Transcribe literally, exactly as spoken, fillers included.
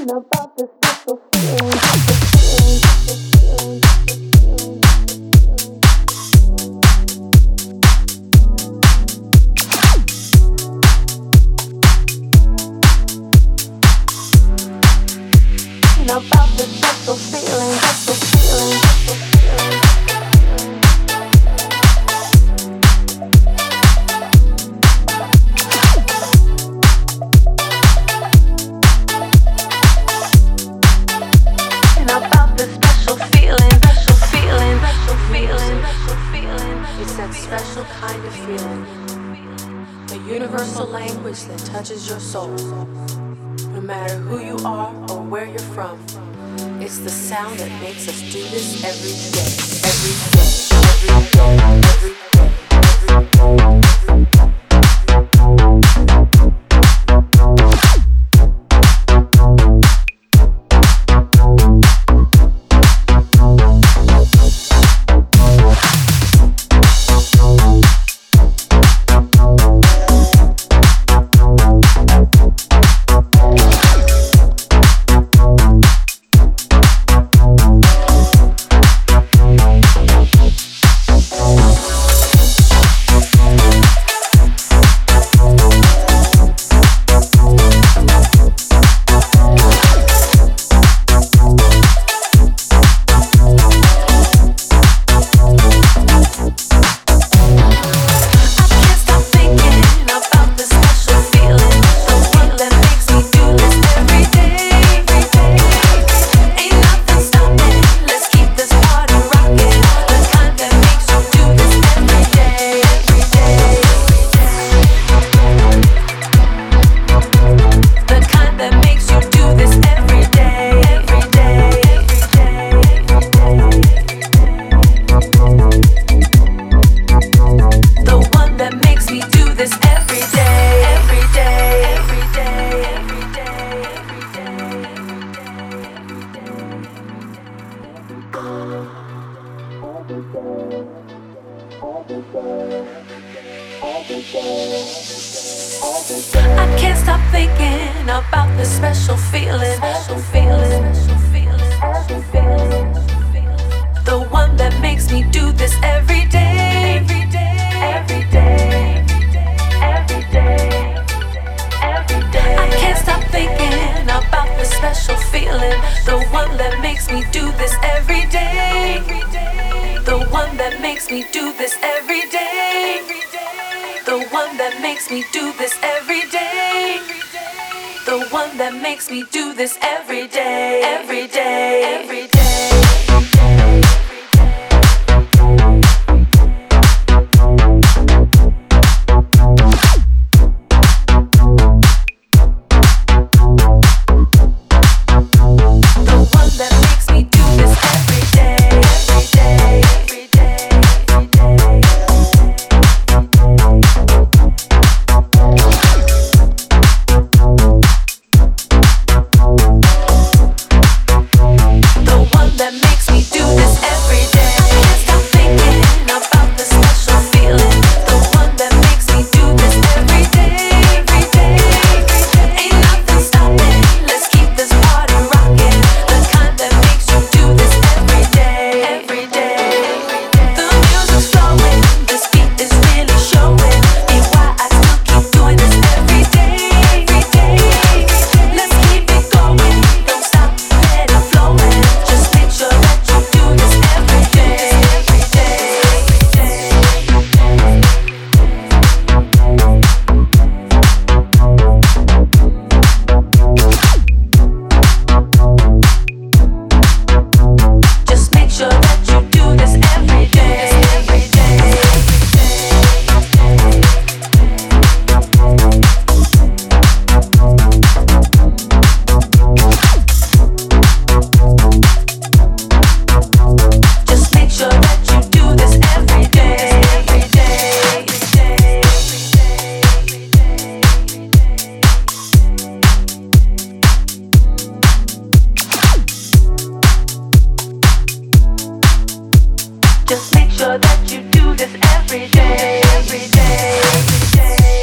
about the special feeling, the feeling, about the special feeling, special feeling, special feeling. About the special feeling, special feeling, special feeling, special feeling. It's that special kind of feeling, the universal language that touches your soul. No matter who you are or where you're from, it's the sound that makes us do this every day, every day, every day, every day. I can't stop thinking about the special feeling, special feeling, special feeling, special feeling. The one that makes me do this every day, every day, every day, every day, every day. I can't stop thinking about the special feeling, the one that makes me do this every day, the one that makes me do this every day. The one that makes me do this every day. The one that makes me do this every day. Every day. Every day. Just make sure that you do this every day, every day, every day.